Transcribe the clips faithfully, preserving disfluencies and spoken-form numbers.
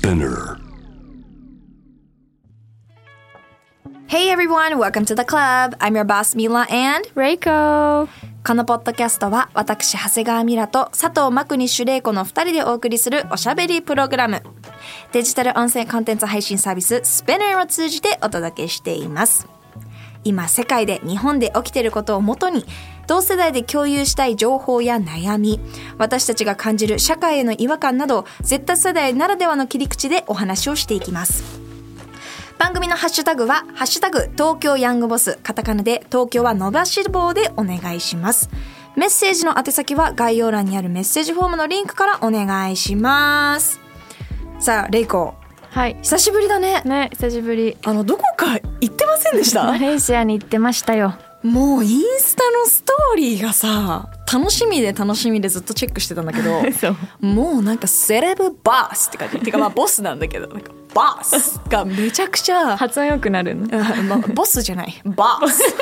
Spinner. Hey everyone, welcome to the club. I'm your boss Mila and Reiko。 このポッドキャストは私長谷川ミラと佐藤真国主玲子のふたりでお送りするおしゃべりプログラム。デジタル音声コンテンツ配信サービス Spinner を通じてお届けしています。今世界で日本で起きていることをもとに同世代で共有したい情報や悩み、私たちが感じる社会への違和感など Z 世代ならではの切り口でお話をしていきます。番組のハッシュタグはハッシュタグ東京ヤングボス、カタカナで東京は伸ばし棒でお願いします。メッセージの宛先は概要欄にあるメッセージフォームのリンクからお願いします。さあレイコ、 はい、 久しぶりだね。 ね、久しぶり。 あのどこか行ってませんでしたマレーシアに行ってましたよ。 もうインスタのストーリーがさ楽しみで楽しみでずっとチェックしてたんだけどもうなんかセレブバースって感じてかまあボスなんだけどなんかバースがめちゃくちゃ発音良くなるの、 まあ、ボスじゃないバース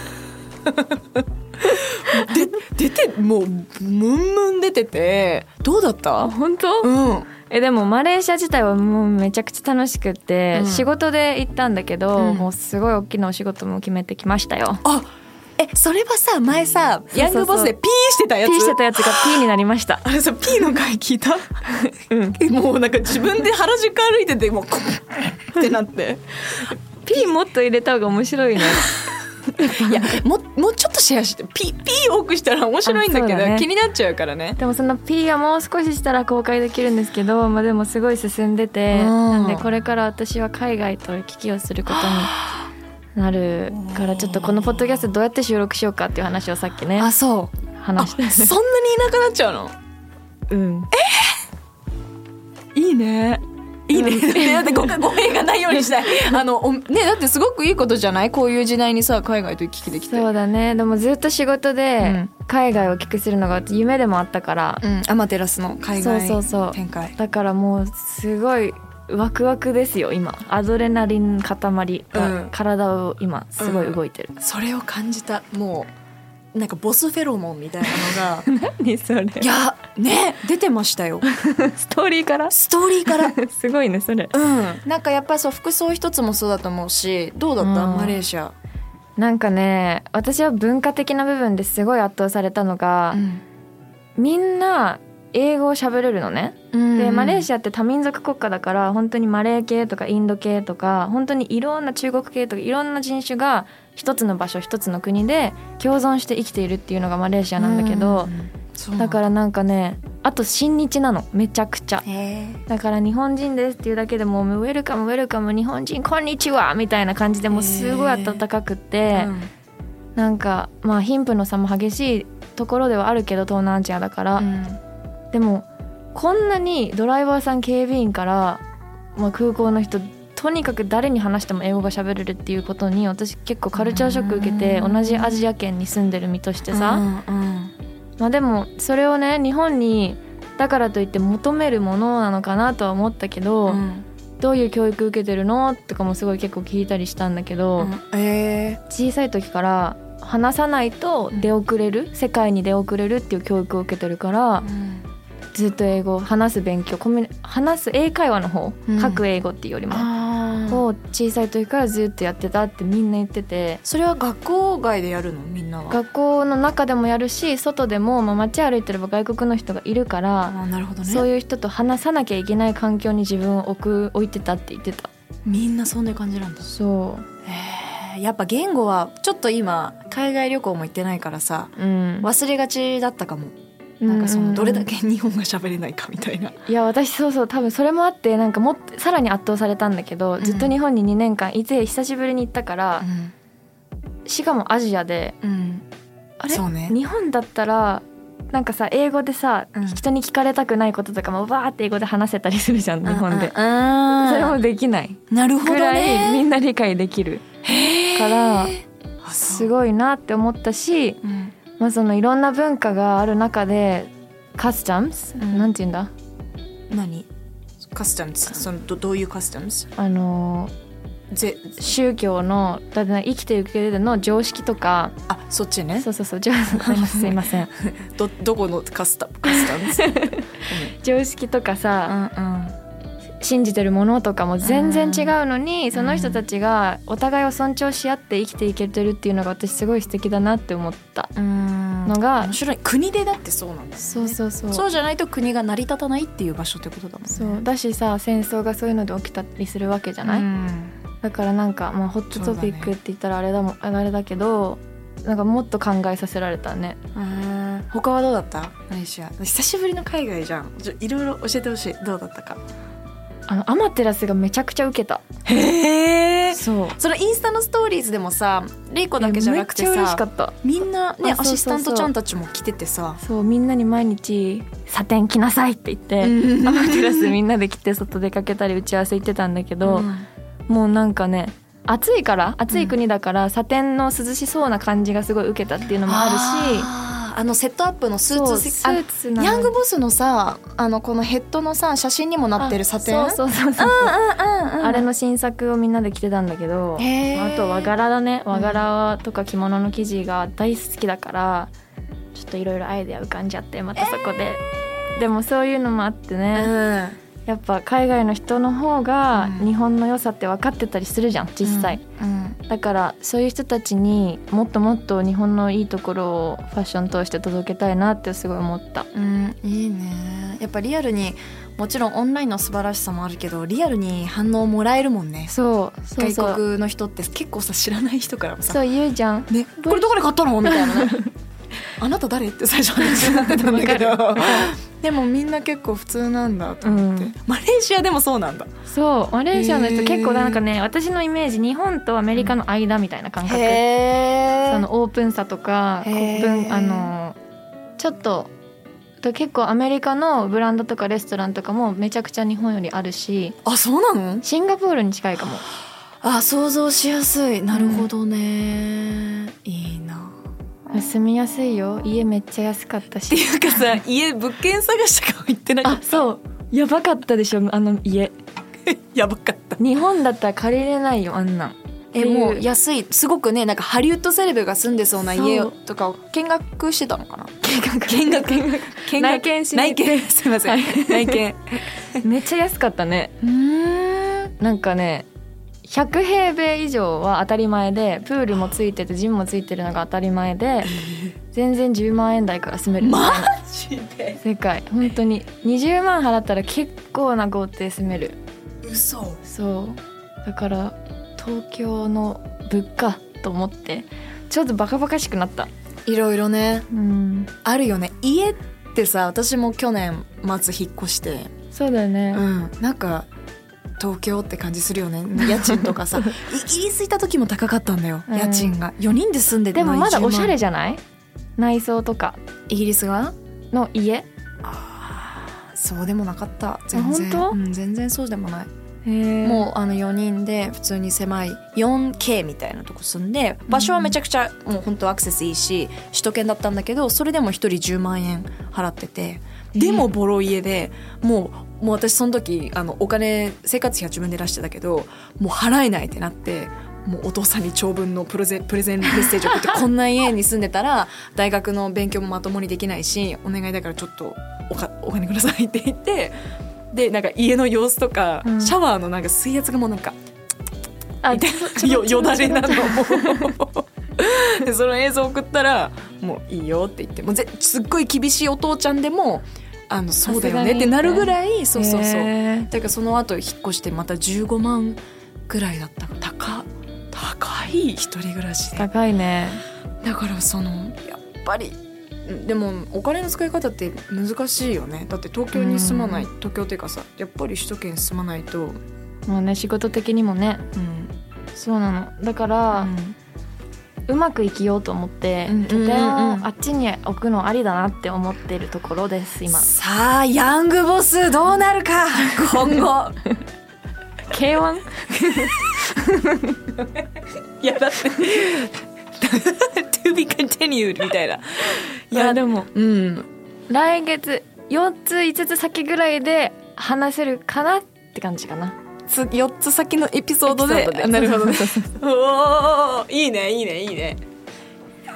で出てもうムンムン出ててどうだった？ 本当？ うんえでもマレーシア自体はもうめちゃくちゃ楽しくって、うん、仕事で行ったんだけど、うん、もうすごい大きなお仕事も決めてきましたよ。 あえそれはさ前さ、うん、ヤングボスでピーしてたやつピーしてたやつがピーになりました。 あれさピーの回聞いた、うん、もうなんか自分で原宿歩いててもうってなってピーもっと入れた方が面白いねいや も, もうちょっとシェアしてピー、ピー多くしたら面白いんだけど、ね、気になっちゃうからね。 でもその P はもう少ししたら公開できるんですけど、まあ、でもすごい進んでて、なんでこれから私は海外と行き来をすることになるからちょっとこのポッドキャストどうやって収録しようかっていう話をさっきねあそう話してそんなにいなくなっちゃうの？ うんえいいねいいね、うん、だってご語弊がないようにしたいあのねだってすごくいいことじゃない？こういう時代にさ海外と行き来できて。 そうだね。でもずっと仕事で海外を行き来するのが夢でもあったから、うん、 アマテラスの海外展開。そうそうそうだからもうすごいワクワクですよ今。アドレナリン塊が体を今すごい動いてる、 うんうん、それを感じた。もうなんかボスフェロモンみたいなのが何それ。 いやね出てましたよストーリーからストーリーからすごいねそれ。 うんなんかやっぱりそう服装一つもそうだと思うし。どうだった、うん、マレーシア。 なんかね私は文化的な部分ですごい圧倒されたのが、うん、みんな英語を喋れるのね、うん、でマレーシアって多民族国家だから本当にマレー系とかインド系とか本当にいろんな中国系とかいろんな人種が一つの場所一つの国で共存して生きているっていうのがマレーシアなんだけど、うん、だからなんかねあと親日なのめちゃくちゃ。だから日本人ですっていうだけでもウェルカムウェルカム日本人こんにちはみたいな感じでもうすごい温かくって、うん、なんかまあ貧富の差も激しいところではあるけど東南アジアだから、うん、でもこんなにドライバーさん警備員から、まあ、空港の人とにかく誰に話しても英語が喋れるっていうことに私結構カルチャーショック受けて、同じアジア圏に住んでる身としてさ、うんうんまあ、でもそれをね日本にだからといって求めるものなのかなとは思ったけど、うん、どういう教育受けてるのとかもすごい結構聞いたりしたんだけど、うんえー、小さい時から話さないと出遅れる、うん、世界に出遅れるっていう教育を受けてるから、うんずっと英語を話す勉強コミュニ話す英会話の方、うん、書く英語っていうよりもを小さい時からずっとやってたってみんな言ってて。 それは学校外でやるの？みんなは学校の中でもやるし外でも、まあ、街歩いてれば外国の人がいるから。 あなるほど、ね、 そういう人と話さなきゃいけない環境に自分を置く置いてたって言ってた。 みんなそんな感じなんだ。 そうへやっぱ言語はちょっと今海外旅行も行ってないからさ、うん、忘れがちだったかも。なんかそのどれだけ日本が喋れないかみたいな、 いや私そうそう多分それもあってなんかもっとさらに圧倒されたんだけど、うん、ずっと日本ににねんかんいて久しぶりに行ったから、うん、しかもアジアで、うん、あれ、ね、日本だったらなんかさ英語でさ、うん、人に聞かれたくないこととかもバーって英語で話せたりするじゃん日本で、うんうん、それもできないなるほど、ね、 ぐらいみんな理解できるからすごいなって思ったし、うんまあ、そのいろんな文化がある中でカスタムス、うん、なんて言うんだ何カスタムスその ど, どういうカスタムスあのぜ宗教のだって生きていく上での常識とかあそっちねそうそうそうじゃあすいませんど, どこのカスタムカスタムス常識とかさ、うんうん、 信じてるものとかも全然違うのに、その人たちがお互いを尊重し合って生きていけてるっていうのが私すごい素敵だなって思ったのが、 面白い。国でだってそうなんだよね。 そうそうそう、 そうじゃないと国が成り立たないっていう場所ってことだもんね。 そうだしさ、戦争がそういうので起きたりするわけじゃない、うん、だからなんか、まあ、ホットトピックって言ったらあれだもん、あれだけどなんかもっと考えさせられたね。 うん、他はどうだった？マレーシア久しぶりの海外じゃん。いろいろ教えてほしい。どうだったか。 あのアマテラスがめちゃくちゃウケた。 へー、 そう、 そのインスタのストーリーズでもさ、レイコだけじゃなくてさ、 めっちゃ嬉しかった。 みんなね、 そうそうそうそう、 アシスタントちゃんたちも来ててさ、 そう、みんなに毎日サテン着なさいって言ってアマテラスみんなで来て外出かけたり打ち合わせ行ってたんだけど、うん、もうなんかね、暑いから暑い国だから、うん、サテンの涼しそうな感じがすごい受けたっていうのもあるし、 ああのセットアップのスーツ、 スーツなの。 ヤングボスのさ、あのこのヘッドのさ写真にもなってるサテン、 そうそうそうそう、うんうんうんうん、あれの新作をみんなで着てたんだけど、あと和柄だね。和柄とか着物の生地が大好きだから、ちょっといろいろアイデア浮かんじゃって、またそこで、えー、でもそういうのもあってね、うん、やっぱ海外の人の方が日本の良さって分かってたりするじゃん実際、うんうん、だからそういう人たちにもっともっと日本のいいところをファッション通して届けたいなってすごい思った、 うん、いいね。やっぱリアルに、もちろんオンラインの素晴らしさもあるけど、リアルに反応もらえるもんね。 そうそうそう、 外国の人って結構さ、知らない人からもさ、 そう言うじゃん、 ね、これどこで買ったのみたいなねあなた誰って最初話になってたんだけどでもみんな結構普通なんだと思って、うん、マレーシアでもそうなんだ。 そう、マレーシアの人結構なんかね、私のイメージ日本とアメリカの間みたいな感覚、へー、そのオープンさとか、分あのちょっと結構アメリカのブランドとかレストランとかもめちゃくちゃ日本よりあるし。 あ、そうなの？ シンガポールに近いかも。 あ、想像しやすい。なるほどね、うん、いいな。 住みやすいよ。家めっちゃ安かったし。 っていうかさ、家物件探しとかも行ってなかった？ あ、そう、やばかったでしょ、あの家やばかった。 日本だったら借りれないよ、あんなん。 え、もう安い、すごくね、なんかハリウッドセレブが住んでそうな家とかを見学してたのかな。 見学見学見学見学内見しに内見、すいません、はい、内見めっちゃ安かったね。うーん、なんかね、ひゃく平米以上は当たり前で、プールもついててジムもついてるのが当たり前で、全然じゅうまんえん台から住めるみたいな。 マジで？ 世界、本当ににじゅうまん払ったら結構な豪邸住める。 嘘。 そうだから東京の物価と思ってちょっとバカバカしくなった。 いろいろね、 うん、 あるよね。家ってさ、私も去年末引っ越して。 そうだよね、 うん、なんか東京って感じするよね。家賃とかさイギリスいた時も高かったんだよ、うん、家賃が。よにんで住んでて、 でもまだおしゃれじゃない？内装とか。 イギリスがの家。 あ、そうでもなかった。全然。 本当？ うん、全然そうでもない。もうあのよにんで普通に狭い よんケー みたいなとこ住んで、場所はめちゃくちゃもう本当アクセスいいし首都圏だったんだけど、それでも一人じゅうまんえん払ってて、でもボロ家で、もうもう私その時あのお金生活費は自分で出してたけど、もう払えないってなって、もうお父さんに長文のプレゼン、プレゼンメッセージを送ってこんな家に住んでたら大学の勉強もまともにできないし、お願いだからちょっと お, かお金くださいって言って、でなんか家の様子とか、うん、シャワーのなんか水圧がもうなんかあよ, よだれなのもでその映像送ったらもういいよって言って、もうぜすっごい厳しいお父ちゃんでもあのそうだよねってなるぐらい、そうそうそう。だからその後引っ越してまたじゅうごまんぐらいだった。高高い一人暮らしで。 高いね。 だからそのやっぱりでもお金の使い方って難しいよね。だって東京に住まない、東京っていうかさ、やっぱり首都圏住まないともうね、仕事的にもね、うん、そうなの。だから、うん、うまく生きようと思って、うん、拠点をあっちに置くのありだなって思ってるところです今。 さあヤングボスどうなるか今後ケーワンいやだってTo be continued みたいな。 いやでも、うん、来月よっついつつ先ぐらいで話せるかなって感じかな。 よっつ先のエピソード で, エピソードでなるほどねおいいねいいねいいね。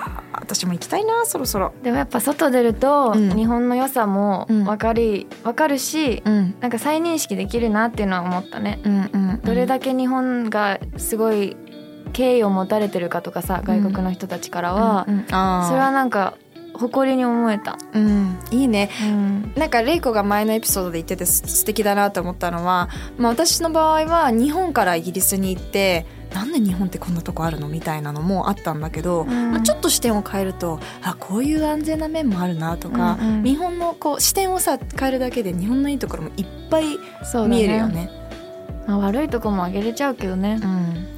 私も行きたいなそろそろ。 でもやっぱ外出ると、 うん、 日本の良さも分かり、うん、分かるし、うん、なんか再認識できるなっていうのは思ったね、うんうんうん、どれだけ日本がすごい敬意を持たれてるかとかさ、外国の人たちからは、うんうんうん、あそれはなんか誇りに思えた、 うん、いいね、うん、なんかレイコが前のエピソードで言ってて素敵だなと思ったのは、まあ、私の場合は日本からイギリスに行ってなんで日本ってこんなとこあるのみたいなのもあったんだけど、うんまあ、ちょっと視点を変えるとあこういう安全な面もあるなとか、うんうん、日本のこう視点をさ変えるだけで日本のいいところもいっぱい見えるよね。 まあ、悪いところもあげれちゃうけどね、うん、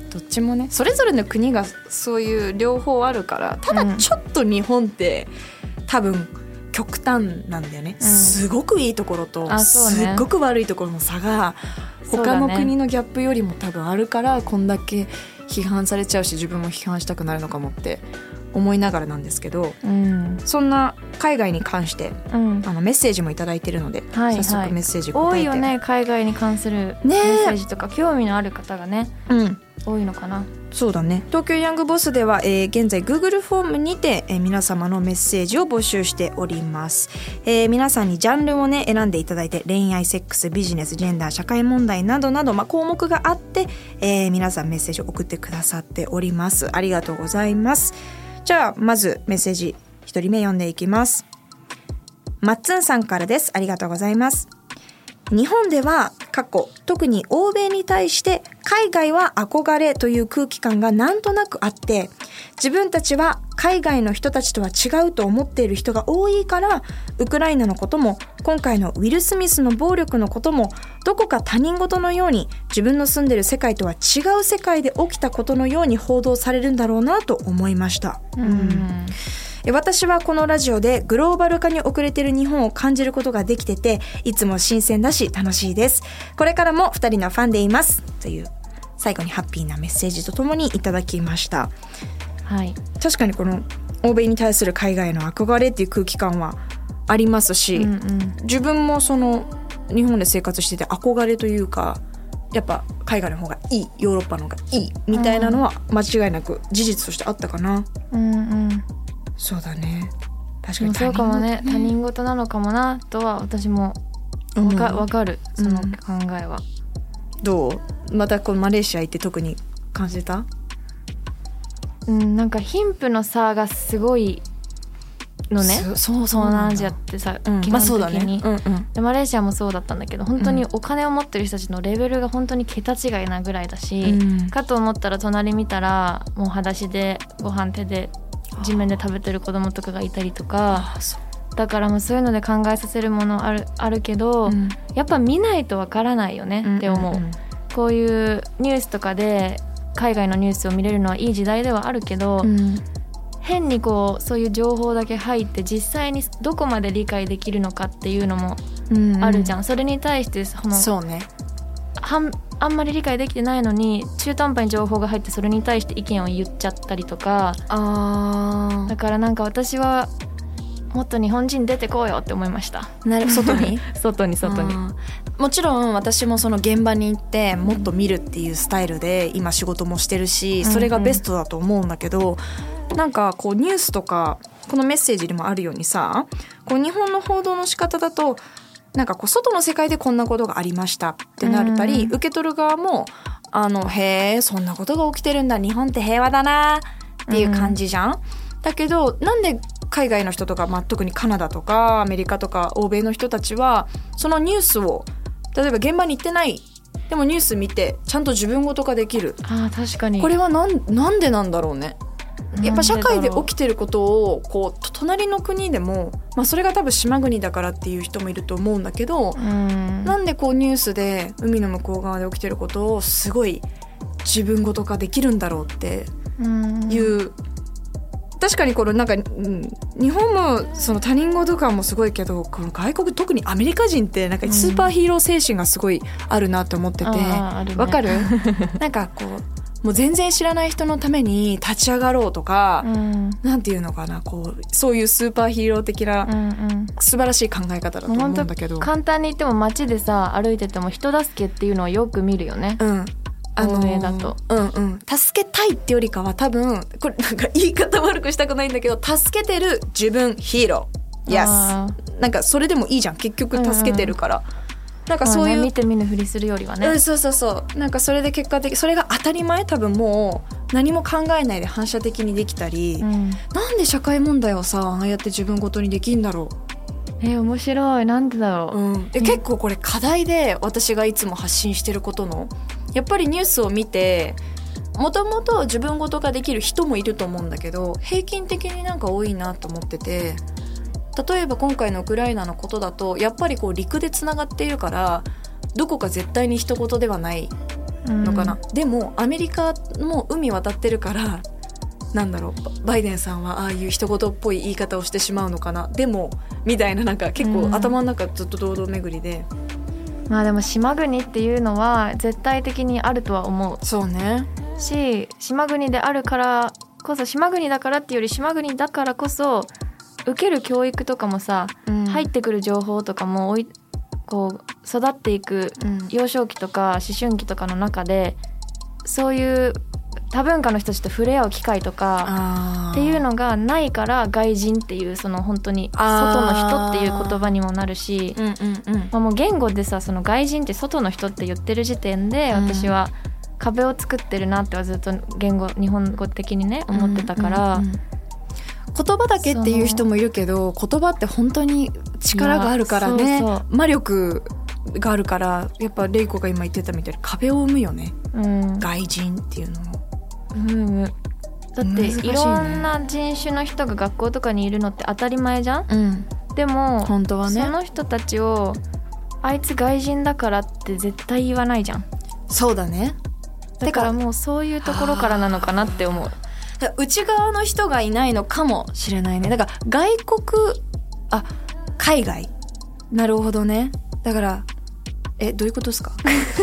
どっちもねそれぞれの国がそういう両方あるから、ただちょっと日本って、うん、多分極端なんだよね、うん、すごくいいところと、ね、すっごく悪いところの差が他の国のギャップよりも多分あるから、こんだけ批判されちゃうし自分も批判したくなるのかもって思いながらなんですけど、うん、そんな海外に関して、うん、あのメッセージもいただいてるので、はいはい、早速メッセージ答えて。 多いよね海外に関するメッセージとか、ね、興味のある方がね、うん、多いのかな。 そうだね。東京ヤングボスでは、えー、現在 Google フォームにて、えー、皆様のメッセージを募集しております、えー、皆さんにジャンルをね選んでいただいて、恋愛、セックス、ビジネス、ジェンダー、社会問題などなど、まあ、項目があって、えー、皆さんメッセージを送ってくださっております。ありがとうございます。じゃあまずメッセージひとりめ読んでいきます。マッツンさんからです。ありがとうございます。日本では過去特に欧米に対して海外は憧れという空気感がなんとなくあって、自分たちは海外の人たちとは違うと思っている人が多いから、ウクライナのことも今回のウィル・スミスの暴力のこともどこか他人事のように、自分の住んでる世界とは違う世界で起きたことのように報道されるんだろうなと思いました。うんうん私はこのラジオでグローバル化に遅れている日本を感じることができてて、いつも新鮮だし楽しいです。これからもふたりのファンでいますという最後にハッピーなメッセージとともにいただきました。はい、確かにこの欧米に対する海外の憧れっていう空気感はありますし、うんうん、自分もその日本で生活してて憧れというか、やっぱ海外の方がいい、ヨーロッパの方がいいみたいなのは間違いなく事実としてあったかな。うんうんそうだね。確かにそうかもね。他人事なのかもなとは私もわか、うん、わかるその考えは、 うん、どうまたこのマレーシア行って特に感じた？ うんなんか貧富の差がすごいのね。そうそうそう東南アジアってさ、うん、基本的に、まあそうだねうんうん、でマレーシアもそうだったんだけど、本当にお金を持ってる人たちのレベルが本当に桁違いなぐらいだし、うん、かと思ったら隣見たらもう裸足でご飯手で地面で食べてる子供とかがいたりとか、だからもうそういうので考えさせるものある、あるけど、うん、やっぱ見ないとわからないよねって思う、うんうんうん、こういうニュースとかで海外のニュースを見れるのはいい時代ではあるけど、うん、変にこうそういう情報だけ入って実際にどこまで理解できるのかっていうのもあるじゃん、うんうん、それに対してそのそうねはんあんまり理解できてないのに中途半端に情報が入ってそれに対して意見を言っちゃったりとか、あだからなんか私はもっと日本人出てこうよって思いました。 なる外に外に外にもちろん私もその現場に行ってもっと見るっていうスタイルで今仕事もしてるし、それがベストだと思うんだけど、うんうん、なんかこうニュースとかこのメッセージにもあるようにさ、こう日本の報道の仕方だとなんかこう外の世界でこんなことがありましたってなったり、受け取る側もあのへえそんなことが起きてるんだ、日本って平和だなっていう感じじゃん、だけどなんで海外の人とか、まあ、特にカナダとかアメリカとか欧米の人たちはそのニュースを例えば現場に行ってないでもニュース見てちゃんと自分ごと化できる。 あー確かに。 これはなん、なんでなんだろうね。やっぱ社会で起きてることをこう隣の国でも、まあ、それが多分島国だからっていう人もいると思うんだけど、うんなんでこうニュースで海の向こう側で起きてることをすごい自分ごと化できるんだろうっていう、うん確かにこのなんか、うん、日本もその他人事感もすごいけど、この外国特にアメリカ人ってなんかスーパーヒーロー精神がすごいあるなと思ってて、わ、うんね、かるなんかこうもう全然知らない人のために立ち上がろうとか、うん、なんていうのかなこうそういうスーパーヒーロー的な、うんうん、素晴らしい考え方だと思うんだけど、 簡単に言っても街でさ歩いてても人助けっていうのをよく見るよね。 うん欧米だと、 あのー、うんうん助けたいってよりかは多分これなんか言い方悪くしたくないんだけど助けてる自分ヒーロー Yes なんかそれでもいいじゃん結局助けてるから、うんうん、なんかそういう、 ね、見て見ぬふりするよりはね、 うん、そうそうそうなんかそれで結果的それが当たり前多分もう何も考えないで反射的にできたり、うん、なんで社会問題をさああやって自分ごとにできんだろうえー、面白いなんでだろう、 うん、で結構これ課題で私がいつも発信してることのやっぱりニュースを見てもともと自分ごとができる人もいると思うんだけど平均的になんか多いなと思ってて例えば今回のウクライナのことだとやっぱりこう陸でつながっているからどこか絶対に人事ではないのかな、うん、でもアメリカも海渡ってるからなんだろうバイデンさんはああいう人事っぽい言い方をしてしまうのかなでもみたいななんか結構頭の中ずっと堂々巡りで、 うん、まあでも島国っていうのは絶対的にあるとは思うそうねし島国であるからこそ島国だからっていうより島国だからこそ受ける教育とかもさ、うん、入ってくる情報とかもおいこう育っていく幼少期とか思春期とかの中でそういう多文化の人たちと触れ合う機会とかっていうのがないから外人っていうその本当に外の人っていう言葉にもなるし、うんうんうんまあ、もう言語でさその外人って外の人って言ってる時点で私は壁を作ってるなってはずっと言語日本語的にね思ってたから、うんうんうん、 言葉だけっていう人もいるけど言葉って本当に力があるからねそうそう魔力があるからやっぱレイコが今言ってたみたいに壁を生むよね、うん、外人っていうのもうん、だって、ね、いろんな人種の人が学校とかにいるのって当たり前じゃん、うん、でも本当はねその人たちをあいつ外人だからって絶対言わないじゃんそうだねだからもうそういうところからなのかなって思う内側の人がいないのかもしれないねだから外国あ海外なるほどねだからえどういうことですか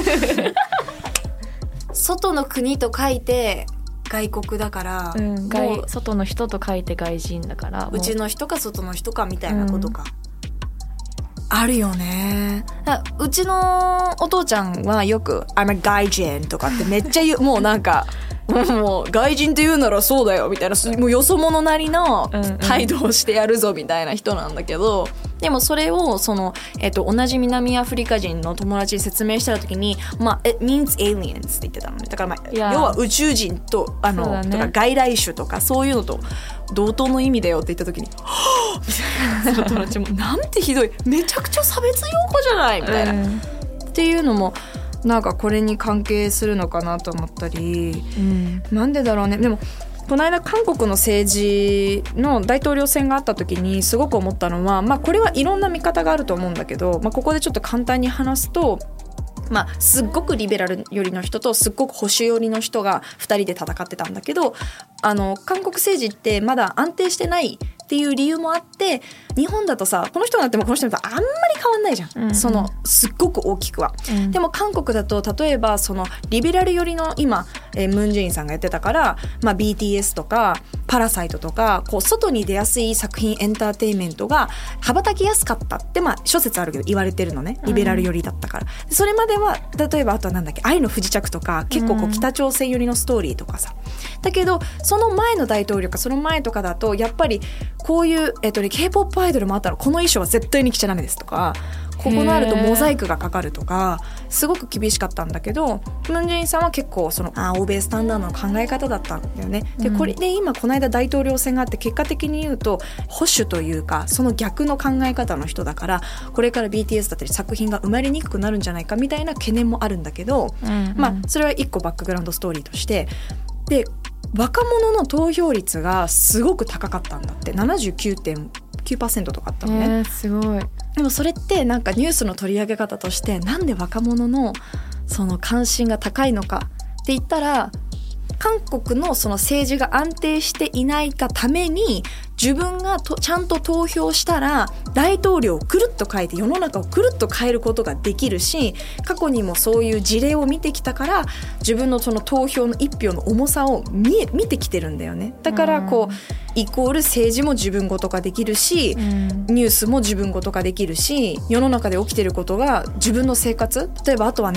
外の国と書いて外国だから、うん、 外外の人と書いて外人だからうちの人か外の人かみたいなことか、うん、あるよねうちのお父ちゃんはよく I'm a 外人とかってめっちゃ言うもうなんかもう外人って言うならそうだよみたいなもうよそ者なりの態度をしてやるぞみたいな人なんだけど、うんうん、でもそれをその、えっと、同じ南アフリカ人の友達に説明した時に、まあ、it means aliens って言ってたのねだから、まあ、要は宇宙人とあの、ね、とか外来種とかそういうのと同等の意味だよって言った時にはぁみたいなその友達もなんてひどいめちゃくちゃ差別用語じゃないみたいな、うん、っていうのもなんかこれに関係するのかなと思ったり、うん、なんでだろうねでもこの間韓国の政治の大統領選があった時にすごく思ったのは、まあ、これはいろんな見方があると思うんだけど、まあ、ここでちょっと簡単に話すと、まあ、すっごくリベラル寄りの人とすっごく保守寄りの人がふたりで戦ってたんだけどあの韓国政治ってまだ安定してないっていう理由もあって日本だとさこの人になってもこの人になってもあんまり変わんないじゃん、うんうん、そのすっごく大きくは、うん、でも韓国だと例えばそのリベラル寄りの今、えー、ムン・ジェインさんがやってたから、まあ、ビーティーエス とかパラサイトとかこう外に出やすい作品エンターテインメントが羽ばたきやすかったって、まあ、諸説あるけど言われてるのねリベラル寄りだったから、うん、それまでは例えばあとはなんだっけ愛の不時着とか結構こう北朝鮮寄りのストーリーとかさ、うん、だけどその前の大統領かその前とかだとやっぱりこういう、えっとね、K-ポップ アイドルもあったらこの衣装は絶対に着ちゃダメですとかここのあるとモザイクがかかるとかすごく厳しかったんだけどムン・ジェインさんは結構そのあ欧米スタンダードの考え方だったんだよねでこれで今この間大統領選があって結果的に言うと保守というかその逆の考え方の人だからこれから ビーティーエス だったり作品が生まれにくくなるんじゃないかみたいな懸念もあるんだけど、うんうん、まあそれは一個バックグラウンドストーリーとしてで若者の投票率がすごく高かったんだって ななじゅうきゅうてんきゅうパーセント とかあったのね、 えー、すごいでもそれってなんかニュースの取り上げ方としてなんで若者のその関心が高いのかって言ったら韓国のその政治が安定していないがために自分がとちゃんと投票したら大統領をくるっと変えて世の中をくるっと変えることができるし過去にもそういう事例を見てきたから自分のその投票の一票の重さを 見, 見てきてるんだよねだからこう、うん、イコール政治も自分ごと化できるし、うん、ニュースも自分ごと化できるし世の中で起きてることが自分の生活例えばあとはね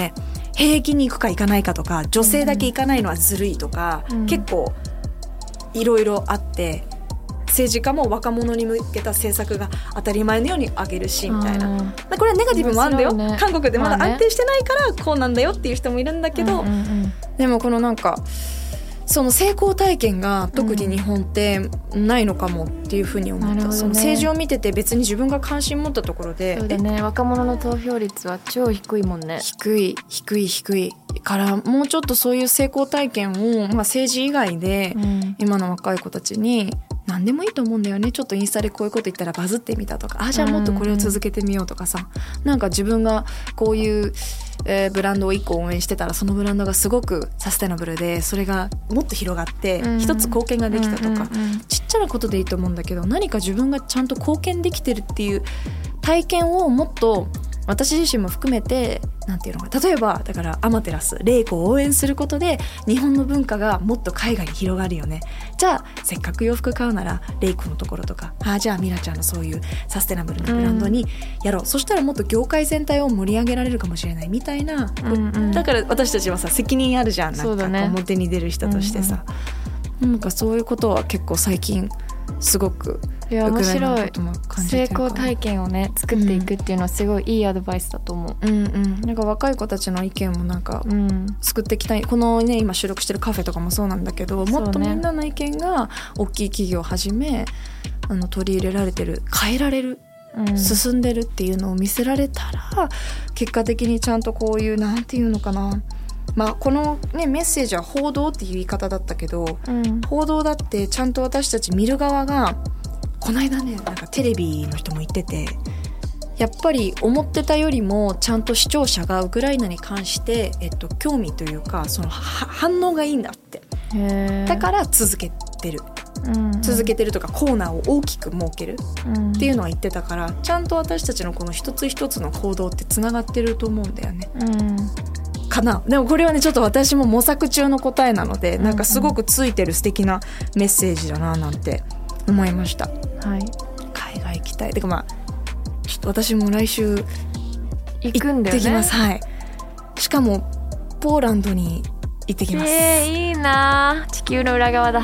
兵役に行くか行かないかとか、女性だけ行かないのはずるいとか、うん、結構いろいろあって、政治家も若者に向けた政策が当たり前のように上げるしみたいな、これはネガティブもあるんだよ、ね、韓国でまだ安定してないからこうなんだよっていう人もいるんだけど、うんうんうん、でもこのなんかその成功体験が特に日本ってないのかもっていうふうに思った、うん、その政治を見てて別に自分が関心持ったところで、 そうだね、若者の投票率は超低いもんね。 低い低い低いからもうちょっとそういう成功体験を、まあ、政治以外で今の若い子たちに何でもいいと思うんだよね、ちょっとインスタでこういうこと言ったらバズってみたとか、あじゃあもっとこれを続けてみようとかさ、うん、なんか自分がこういう、えー、ブランドをいっこ応援してたらそのブランドがすごくサステナブルでそれがもっと広がって一つ貢献ができたとか、うんうんうんうん、ちっちゃなことでいいと思うんだけど、何か自分がちゃんと貢献できてるっていう体験をもっと私自身も含めて、なんていうのか、例えばだからアマテラスレイコを応援することで日本の文化がもっと海外に広がるよね。じゃあせっかく洋服買うならレイコのところとか、あじゃあミラちゃんのそういうサステナブルなブランドにやろう、うん、そしたらもっと業界全体を盛り上げられるかもしれないみたいな、うんうん、だから私たちはさ責任あるじゃん、なんか表に出る人としてさ、うんうん、なんかそういうことは結構最近すごくいや面白い。成功体験をね作っていくっていうのはすごいいいアドバイスだと思う、うんうん、 なんか若い子たちの意見もなんか作っていきたい、このね今収録してるカフェとかもそうなんだけど、もっとみんなの意見が大きい企業をはじめあの取り入れられてる、変えられる、うん、進んでるっていうのを見せられたら結果的にちゃんとこういうなんていうのかな、まあ、この、ね、メッセージは報道っていう言い方だったけど、うん、報道だってちゃんと私たち見る側がこの間ねなんかテレビの人も言ってて、やっぱり思ってたよりもちゃんと視聴者がウクライナに関して、えっと、興味というかその反応がいいんだって、へー、だから続けてる、うんうん、続けてるとかコーナーを大きく設けるっていうのは言ってたから、ちゃんと私たちのこの一つ一つの行動ってつながってると思うんだよね、うんかな。でもこれはねちょっと私も模索中の答えなので、なんかすごくついてる素敵なメッセージだななんて思いました、はい、海外行きたい。てかまあちょっと私も来週行くんだよね。 行ってきます、はい、しかもポーランドに行ってきます。 えー、いいな、地球の裏側だ、 はい、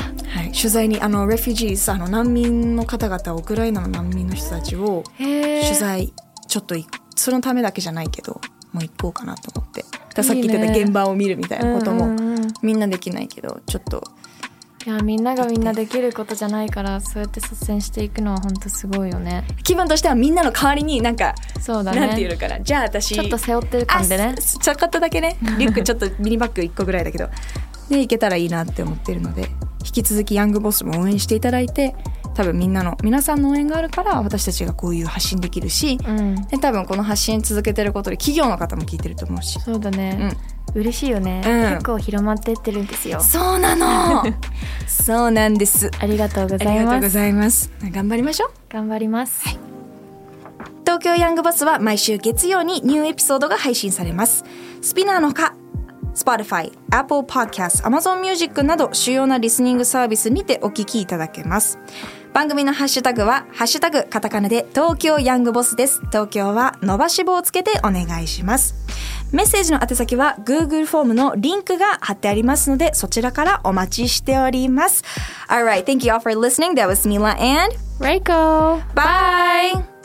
取材にあのレフュジーズ、あの難民の方々、ウクライナの難民の人たちを取材ちょっとそのためだけじゃないけどもう行こうかなと思って、ださっき言ってた現場を見るみたいなことも、うんうんうん、みんなできないけどちょっと、 いやみんながみんなできることじゃないから、そうやって率先していくのは本当すごいよね。 気分としてはみんなの代わりになんか、 そうだね、 なんていうのかな、じゃあ私ちょっと背負ってる感でね、 ちょこっとだけね、リュックちょっとミニバッグいっこぐらいだけどで行けたらいいなって思ってるので、引き続きヤングボスも応援していただいて、多分みんなの皆さんの応援があるから私たちがこういう発信できるし、うん、で多分この発信続けてることで企業の方も聞いてると思うし、 そうだね、うん、嬉しいよね、うん、結構広まってってるんですよ。 そうなのそうなんです。 ありがとうございます。 ありがとうございます。頑張りましょう。 頑張ります、はい、 東京ヤングボスは毎週月曜にニューエピソードが配信されます。スピナーのほかSpotify、Apple Podcast、Amazon Music など主要なリスニングサービスにてお聞きいただけます。番組のハッシュタグはハッシュタグカタカナで東京ヤングボスです。東京は伸ばし棒をつけてお願いします。メッセージの宛先は Google フォームのリンクが貼ってありますので、そちらからお待ちしております。Alright, thank you all for listening. That was Mila and Reiko. Bye!